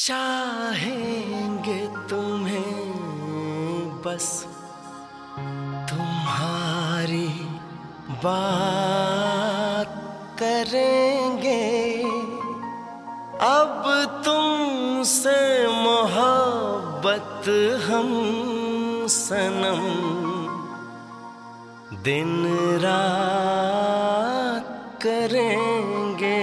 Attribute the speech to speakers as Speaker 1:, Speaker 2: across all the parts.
Speaker 1: चाहेंगे तुम्हें बस तुम्हारी बात करेंगे। अब तुमसे मोहब्बत हम सनम दिन रात करेंगे।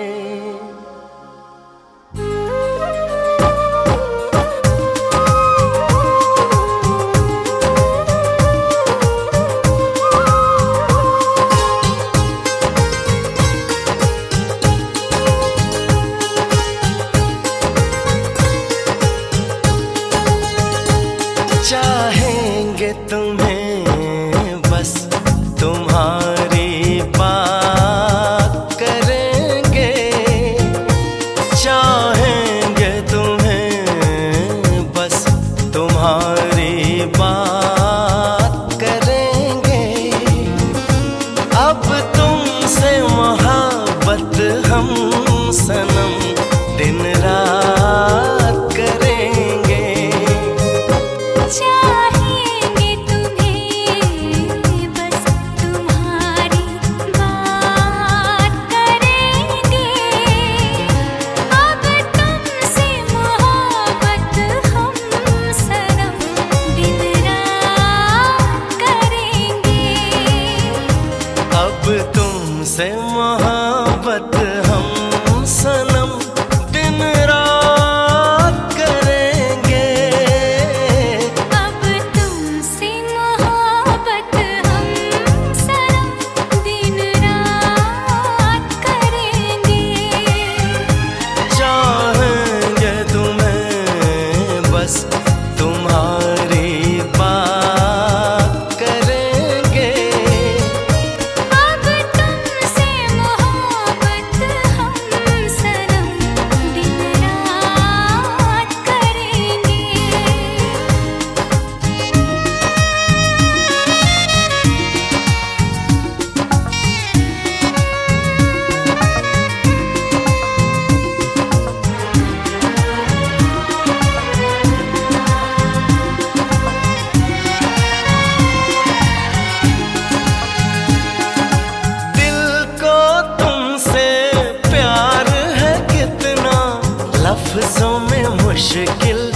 Speaker 1: चाहेंगे तुम्हें बस तुम्हारी बात करेंगे। चाहेंगे तुम्हें बस तुम्हारी बात करेंगे। अब तुमसे मोहब्बत हम सनम दिन रात करेंगे।
Speaker 2: चाहेंगे तुम्हें बस तुम्हारी बात करेंगे। अब तुमसे मोहब्बत हम सनम दिन रात करेंगे।
Speaker 1: अब तुमसे मोहब्बत हम सनम दिन रात करेंगे।
Speaker 2: अब तुमसे मोहब्बत हम सनम दिन रात करेंगे।
Speaker 1: चाहेंगे तुम्हें बस तुम्हारी बात करेंगे।
Speaker 2: अब तुमसे मोहब्बत हम सनम दिन रात करेंगे।
Speaker 1: दिल को तुमसे प्यार है कितना लफ्जों में मुश्किल